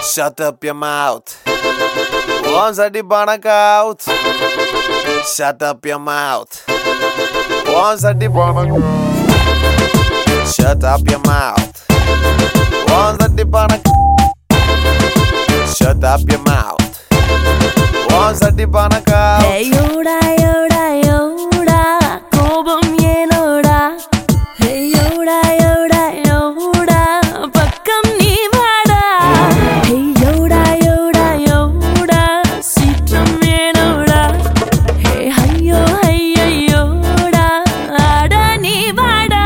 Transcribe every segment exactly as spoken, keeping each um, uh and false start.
Shut up your mouth. Once I dip on a couch. Shut up your mouth. Once I dip on a couch. Shut up your mouth. Once I dip on a couch. Shut up your mouth. Once I dip on a couch. Hey yoda yoda yoda, kobam yenoda. Hey yoda yoda yoda, pakkam nee vaada. Hey yoda yoda yoda, seetram yenoda. Hey hayyo hayyo yoda, aada nee vaada.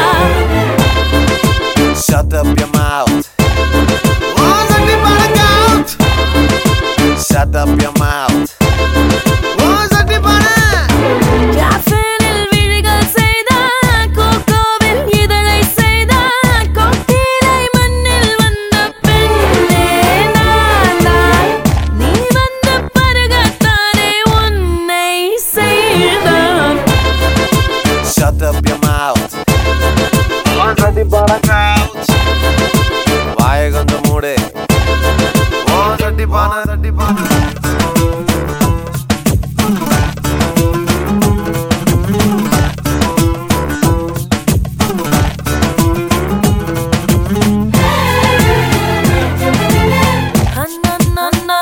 Shut up your mouth. Once I dip on a couch. Shut up your mouth. Once I dip on a Caffeine-il விழிகள் செய்தான், கோகோவில் இதழை செய்தான், கோக்கிலை மண்ணில் வந்த பெண்ணே நான்தான். நீ வந்த பிறகுதானே உன்னை செய்தான். Shut up your mouth. Once I dip on a couch. வாயை கொஞ்சம் மூடு. Once I dip on a dip on a அண்ணா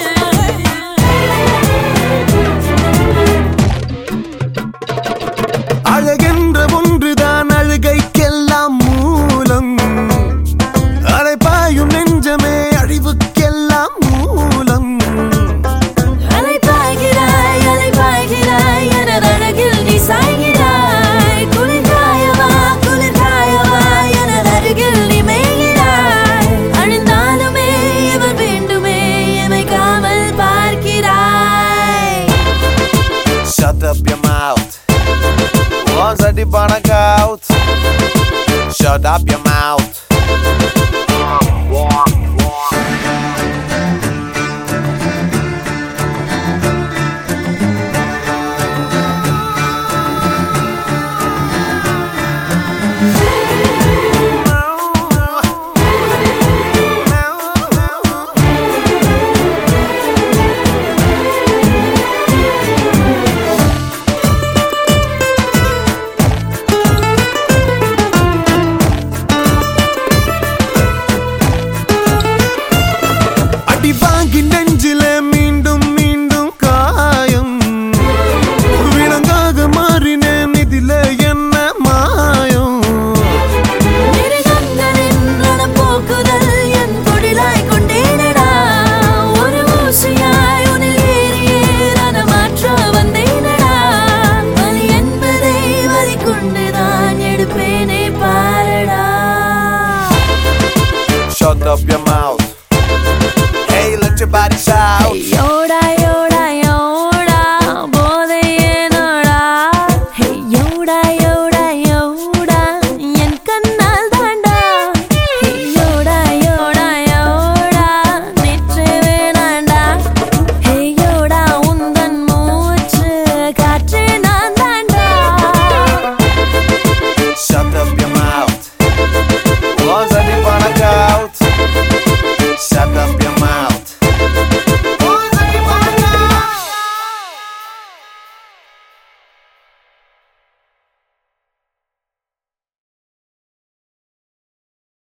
அழகென்ற ஒன்றுதான் அழுகைக்கெல்லாம் மூலம். அலைபாயும் நெஞ்சமே அழிவுக்கெல்லாம் மூலம். அலைபாய்கிறாய் அலைபாய்கிறாய் எனது அழகில் நீ சாய்கிறாய். குளிர்காயவா குளிர்காயவா எனது அருகில் நீ மேய்கிறாய். அழிந்தாலுமே இவர் வேண்டுமே எமை காமல் பார்க்கிறாய். Shut up your mouth. Once I dip on a couch. Shut up your mouth. அடி வாங்கி நெஞ்சிலே மீண்டும் மீண்டும் காயம். விலங்காக மாறினேன் இதிலே என்ன மாயம். மிருகங்களின் ரணப்போக்குதல் என் தொழிலாய் கொண்டேனடா. ஒரு ஊசியாய் உன்னில் ஏறியே ரணமாற்ற வந்தேனடா. வலி என்பதை வலி கொண்டுதான் எடுப்பேனே பாரடா. Shut up your mouth.